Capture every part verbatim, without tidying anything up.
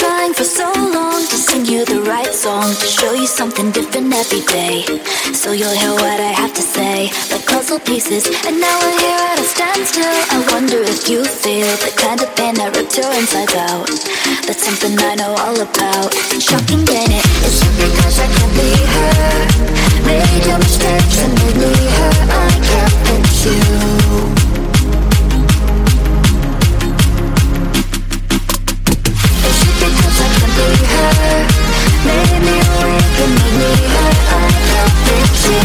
trying for so long to sing you the right song, to show you something different every day, so you'll hear what I have to say, like puzzle pieces. And now we're here at a standstill. I wonder if you feel the kind of pain that ripped your insides out. That's something I know all about. Shocking, ain't it? Is it because I can't be her? Made your mistakes and made me her. I can't fix you. Because I can be her, made me weak and made me hurt. I can't fix you.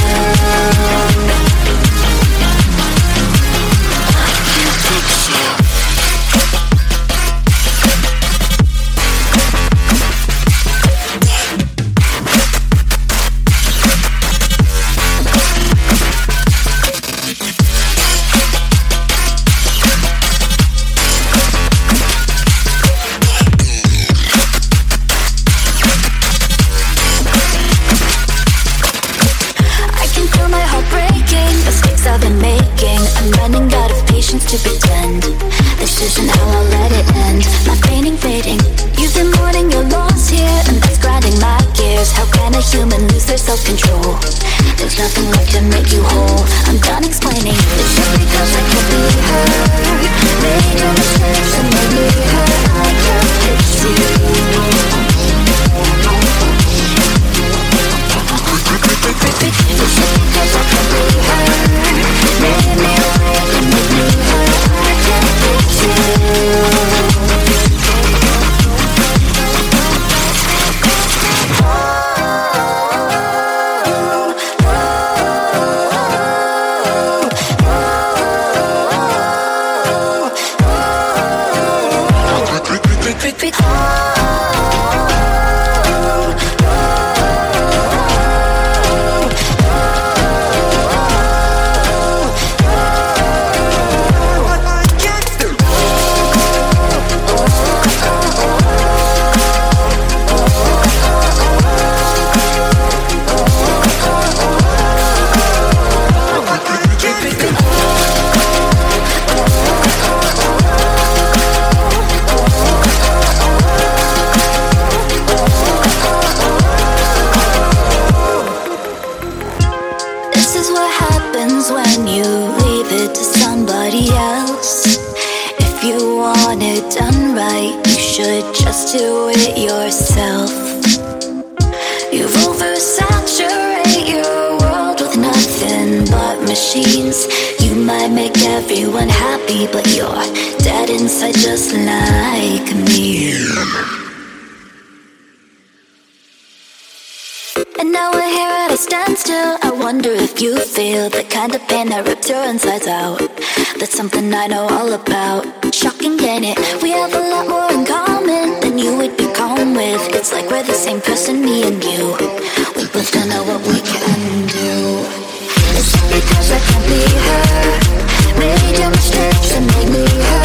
I can't fix you. To pretend this isn't how I'll let it end. My painting fading. You've been mourning your loss here, and that's grinding my gears. How can a human lose their self-control? There's nothing left to make you whole. I'm done explaining. It's just because I can't be her. Made your mistakes and made me hurt. I can't fix you. It's just because I can't be her. Made me awake and made me hurt. I can't fix you. Do it yourself. You've oversaturated your world with nothing but machines. You might make everyone happy, but you're dead inside just like me. And now we're here at a standstill. I wonder if you feel the kind of pain that ripped your insides out. That's something I know all about. Shocking, ain't it? We have a lot more in common than you would be calm with. It's like we're the same person, me and you. We both don't know what we can do. It's because I can't be her. Made your mistakes and made me hurt.